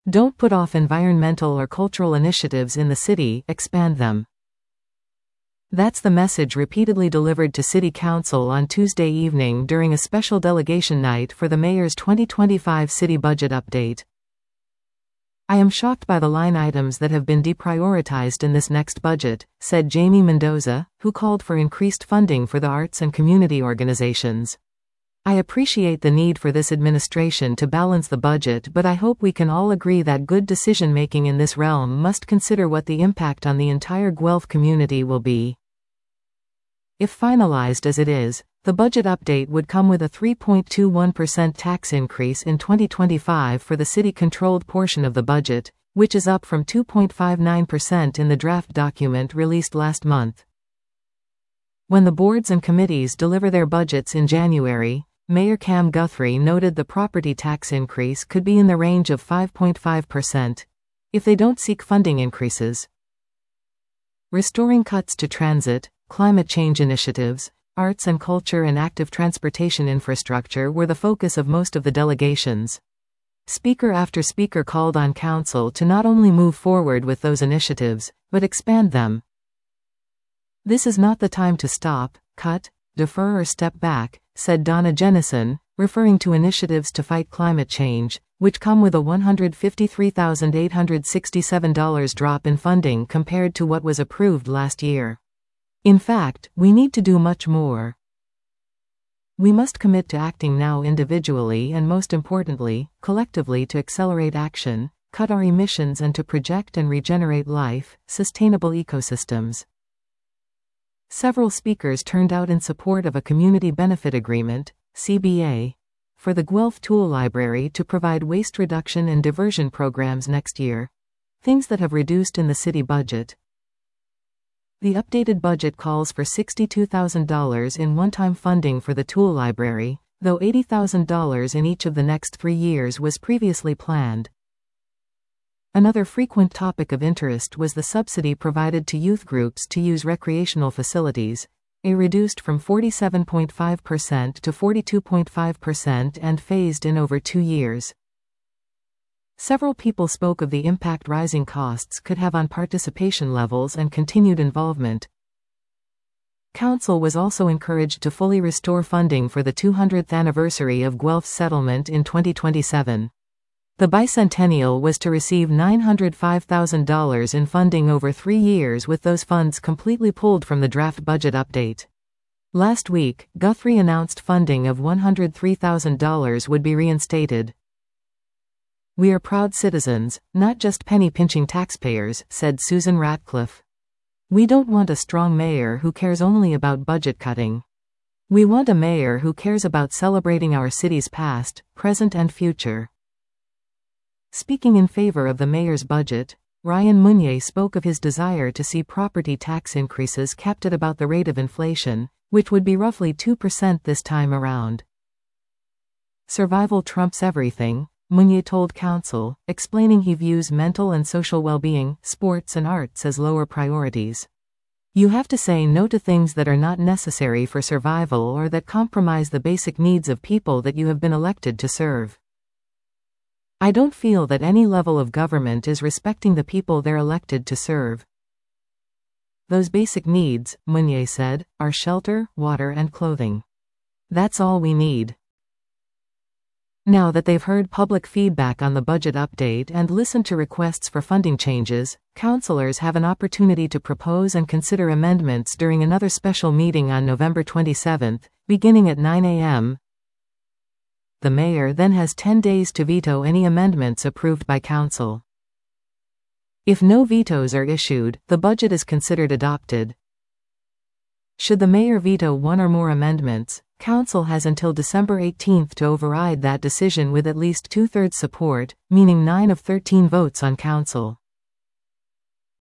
Don't put off environmental or cultural initiatives in the city, expand them. That's the message repeatedly delivered to City Council on Tuesday evening during a special delegation night for the mayor's 2025 city budget update. I am shocked by the line items that have been deprioritized in this next budget, said Jamie Mendoza, who called for increased funding for the arts and community organizations. I appreciate the need for this administration to balance the budget, but I hope we can all agree that good decision-making in this realm must consider what the impact on the entire Guelph community will be. If finalized as it is, the budget update would come with a 3.21% tax increase in 2025 for the city-controlled portion of the budget, which is up from 2.59% in the draft document released last month. When the boards and committees deliver their budgets in January, Mayor Cam Guthrie noted the property tax increase could be in the range of 5.5%, if they don't seek funding increases. Restoring cuts to transit, climate change initiatives, arts and culture and active transportation infrastructure were the focus of most of the delegations. Speaker after speaker called on council to not only move forward with those initiatives, but expand them. This is not the time to stop, cut, defer or step back, said Donna Jennison, referring to initiatives to fight climate change, which come with a $153,867 drop in funding compared to what was approved last year. In fact, we need to do much more. We must commit to acting now individually and most importantly, collectively to accelerate action, cut our emissions and to project and regenerate life, sustainable ecosystems. Several speakers turned out in support of a Community Benefit Agreement, CBA, for the Guelph Tool Library to provide waste reduction and diversion programs next year, things that have reduced in the city budget. The updated budget calls for $62,000 in one-time funding for the Tool Library, though $80,000 in each of the next 3 years was previously planned. Another frequent topic of interest was the subsidy provided to youth groups to use recreational facilities, reduced from 47.5% to 42.5% and phased in over 2 years. Several people spoke of the impact rising costs could have on participation levels and continued involvement. Council was also encouraged to fully restore funding for the 200th anniversary of Guelph's settlement in 2027. The bicentennial was to receive $905,000 in funding over 3 years, with those funds completely pulled from the draft budget update. Last week, Guthrie announced funding of $103,000 would be reinstated. We are proud citizens, not just penny-pinching taxpayers, said Susan Ratcliffe. We don't want a strong mayor who cares only about budget cutting. We want a mayor who cares about celebrating our city's past, present and future. Speaking in favor of the mayor's budget, Ryan Munier spoke of his desire to see property tax increases kept at about the rate of inflation, which would be roughly 2% this time around. Survival trumps everything, Munier told council, explaining he views mental and social well-being, sports and arts as lower priorities. You have to say no to things that are not necessary for survival or that compromise the basic needs of people that you have been elected to serve. I don't feel that any level of government is respecting the people they're elected to serve. Those basic needs, Munier said, are shelter, water and clothing. That's all we need. Now that they've heard public feedback on the budget update and listened to requests for funding changes, councillors have an opportunity to propose and consider amendments during another special meeting on November 27, beginning at 9 a.m. The mayor then has 10 days to veto any amendments approved by council. If no vetoes are issued, the budget is considered adopted. Should the mayor veto one or more amendments, council has until December 18 to override that decision with at least 2/3 support, meaning 9 of 13 votes on council.